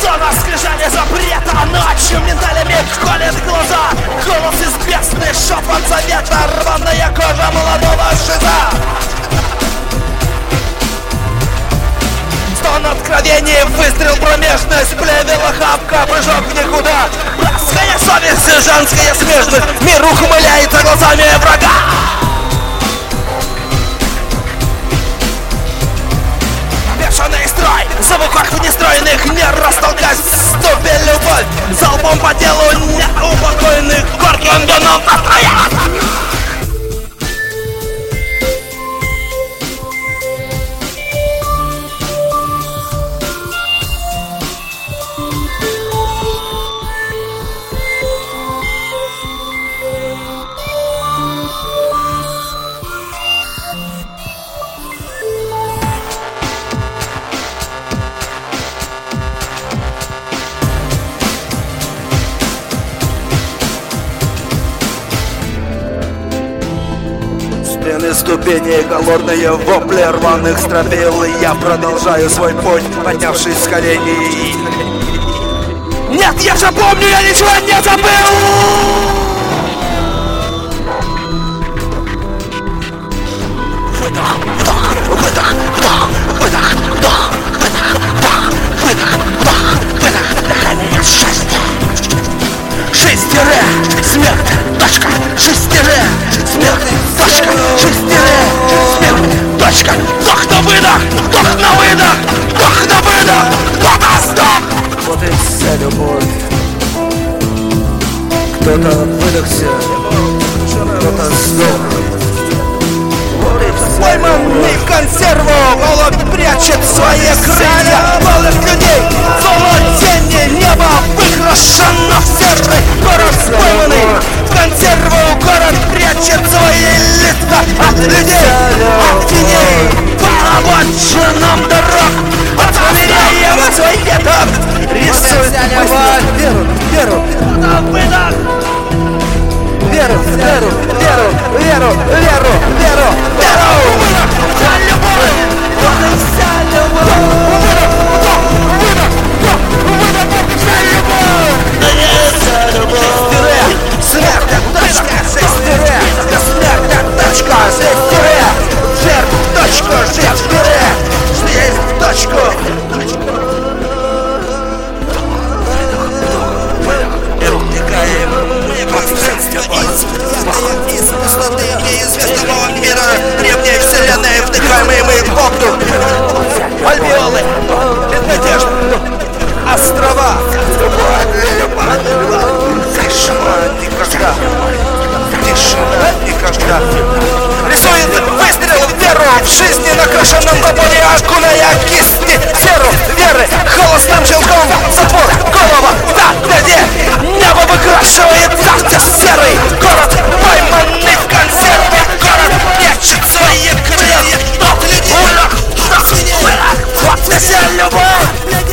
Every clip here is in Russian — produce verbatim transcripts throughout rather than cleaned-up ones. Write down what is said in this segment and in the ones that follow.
Зона скрижали запрета, ночью медалями колет глаза. Голос из бездны, шепот завета, рваная кожа молодого шиза. Стон откровений, выстрел промежность, плевел охапка, прыжок в никуда. Братская совесть, женская смежность, мир ухмыляется глазами врага. Бешеный строй, звуках в нестройных не растолкать. Ступи любовь, залпом по телу неупокойных горьким вином настроят. Стены ступеней, голодные вопли рваных стропил. И я продолжаю свой путь, поднявшись с коленей. Нет, я же помню, я ничего не забыл! Выдох, вдох, выдох, вдох, выдох, вдох, выдох, вдох, выдох, вдох, выдох, дыхание счастья. Шестере, смерть, точка, шестере, смерть, точка, шестере, смерть, точка. Вдох на выдох, вдох на выдох, вдох на выдох, вдох на вдох. Вот и вся любовь. Кто-то выдохся, кто-то сдох. Пойманный в консерву, голубь прячет свои крылья. Малых людей, золото тени, небо выкрашено в серый. Город пойманный в консерву, город прячет свои лица от людей, от теней. По обочинам дорог, от замеряем свой веток. Рисует Веру, веру, выдох. веру, веру, веру, веру, веру, веру, веру. Вся любовь, вот и вся любовь. Вся любовь. Смерть, точка, шестере. Смерть, точка, шестере. Жертв, точку, шестере. Есть точку. Из пустоты неизвестного мира, древней вселенной, вдыхаемый мы в воздух. Альвеолы, безнадежда, острова. Тишина никогда, тишина никогда. Рисует выстрел в веру, в жизни накрашенном топоре, окуная кисти серу веры. Холостым щелком затвор, голова, да, гляди. Небо выкрашивает завтра серый. Город пойманный в консерве, город прячет свои крылья. Тот людей, что свиней, вот вся любовь.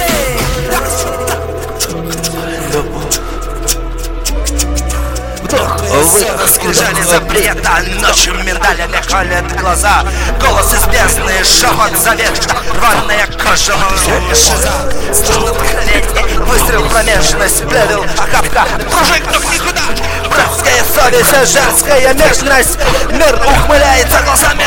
Выдох, скрижали запрета, ночью медалями колет глаза. Голос из бездны, шепот завета, рваная кожа молодого шиза. Стон откровений, выстрел в промежность, плевел охапка, пружик в никуда. Братская совесть, женская нежность, мир ухмыляется глазами